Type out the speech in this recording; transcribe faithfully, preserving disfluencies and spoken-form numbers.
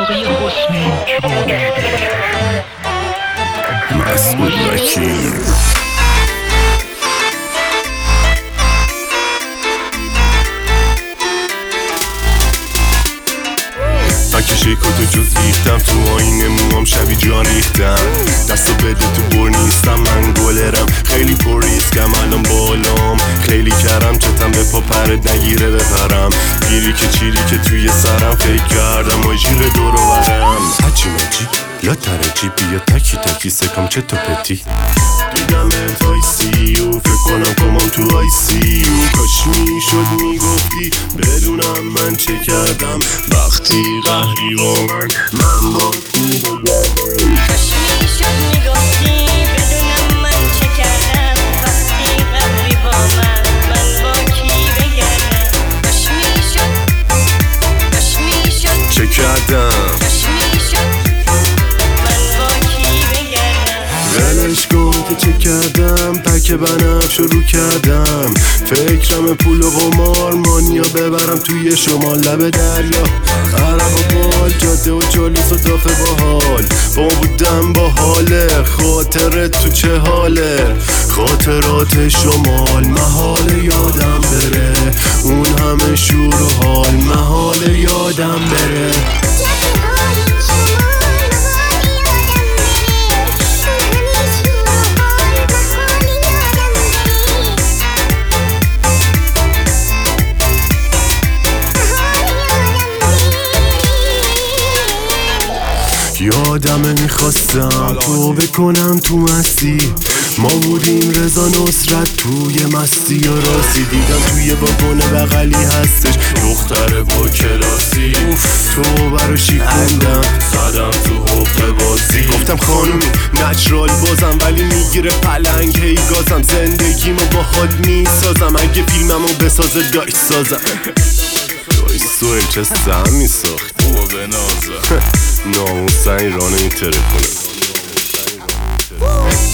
آقای حسنی چاگرده مسعود وکیل بکشه کتو جز ریختم تو آینه موام شبی جان ریختم دستو بده تو بر نیستم من گلرم خیلی پر ریسکم الان بالام خیلی کردم چتم به پا پرد نگیره بپرم گیری که چیری که توی سرم فکر کردم و جیر دور و برم هچی مچی یا ترجی بیا تکی تکی سکم چه تو پتی دیدم انت آی سی او فکر کنم کمام تو آی سی او کاش میشد میگفتی بدونم من چه کردم وقتی قهری با من من با کی بگردم کاش میشد میگفتی بدونم من چه کردم وقتی قهری با من من با کی بگردم کاش میشد کاش میشد چه کردم کاش میشد من با کی بگردم ولش کن که چه کردم پک بنفش رو کردم فکرم پول و قمار مانیا ببرم توی شمال لب دریا عرب و بال جاده و جالس و دافه با حال با ما بودم با حاله خاطرت تو چه حاله خاطرات شمال محال یادم بره اون همه شور و حال محال یادم بره یادمه میخواستم تو بکنم تو مستی ما بودیم رضا نصرت توی مستی و راستی دیدم توی واگن بغلی هستش دختر با کلاسی اوف تو برا شیکوندم زدم تو حق بازی گفتم خانومی نچرال بازم ولی میگیره پلنگ هی گازم زندگیمو با حال میسازم اگه فیلممو بسازه دایش سازم دایش سویل چه سهم میساخت بابا به نازم ناموسن ایرانو میتره کنه